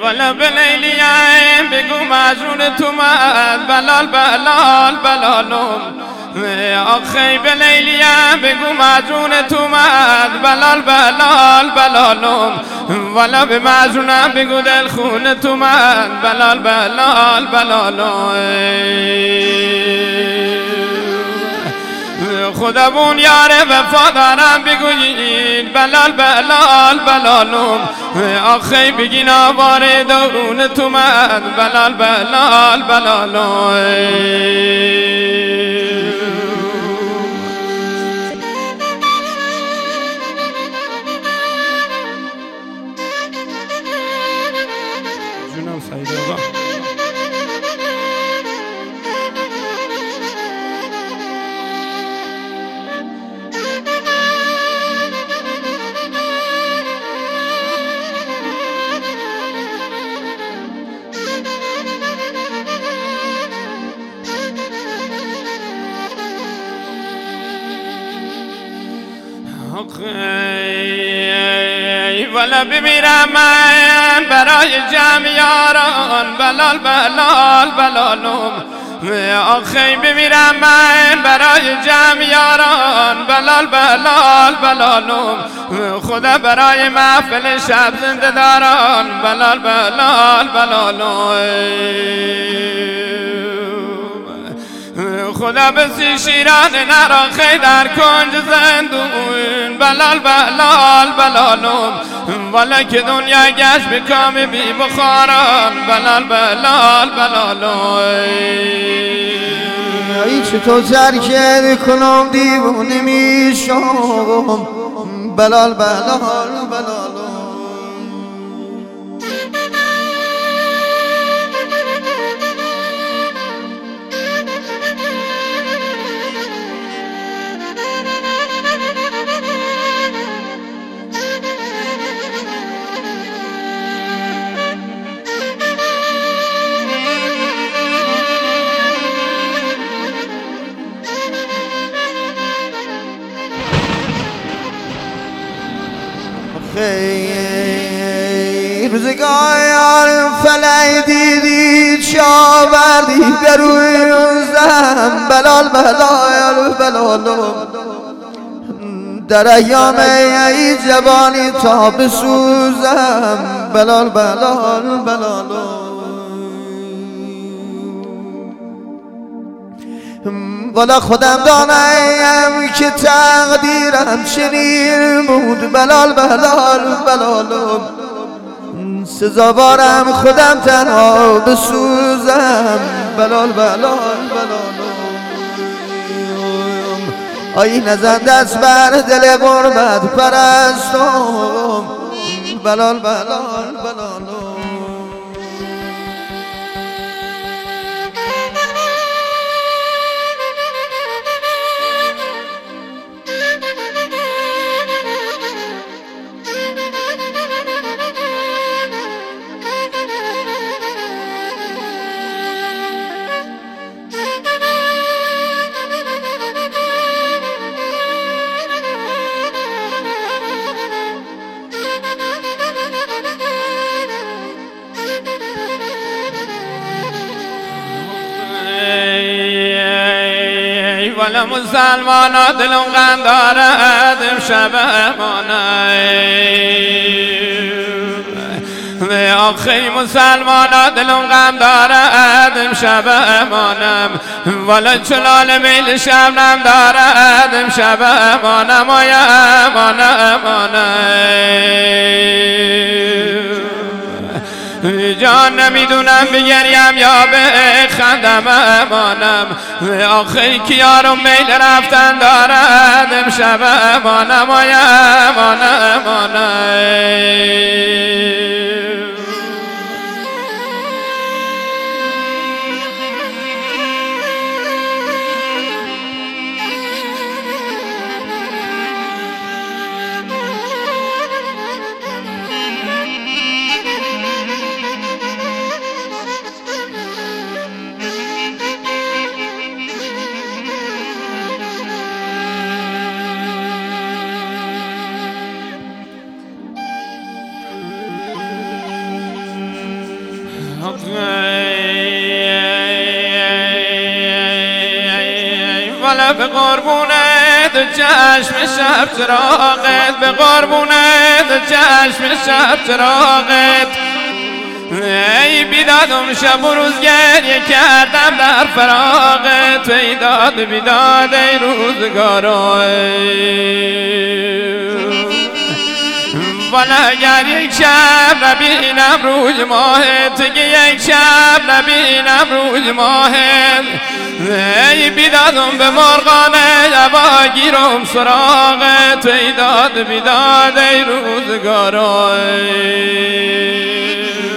والا بلیلیم بگو مجنون تو من بلال بلال بلالم آخی بلیلیم بگو مجنون تو من بلال بلال بلالم والا به مجنونم بگو دل خون تو من بلال بلال بلالم خدا بون یار وفادارم بگویید بلال بلال بلالم آخی بگین آواره دورون تو من بلال بلال بلالم جونم سعید آقا والا بمیرم من برای جمع یاران بلال بلال بلالم آخی بمیرم من برای جمع یاران بلال بلال بلالم خدا برای محفل شب زنده داران بلال بلال بلالم خدا بسی شیران نرا در کنج زندون بلال بلال بلالم والا که دنیا گشت به کام بی بخاران بلال بلال بلالم ای چطور ترک کنم دیوونه میشم بلال بلال بلالم روزگار فلک دیدی چاوردی به روی زم بلال بلال بلالم در ایام ای جوانی تا بسوزم بلال بلال بلالم والا خودم دانم که تقدیرم چنین بود بلال بلال بلالم سزاوارم خودم تنها بسوزم بلال بلال بلالم آی نزن دست بر دل غربت پرستم بلال بلال بلالم والا مسلمان ها دلم غم دارد امشب امانم آخی مسلمان ها دلم غم دارد امشب امانم والا چلال میل شبنم دارد امشب امانم آی امانم جان نمیدونم بگریم یا بخندم امانم آخی کیارم میل رفتن دارد امشب امانم آی امانم به قربونت چشم شب چراغت، به قربونت چشم شب چراغت. ای بیدادم شب و روز گریه کردم در فراغت، بیداد بیداد ای روزگارای. والا اگر یک شب نبینم روی ماهت، که یک شب نبینم روی ماهت، ای بیدادم به مرغانه هوا گیرم سراغت، بیداد بیداد ای روزگارای.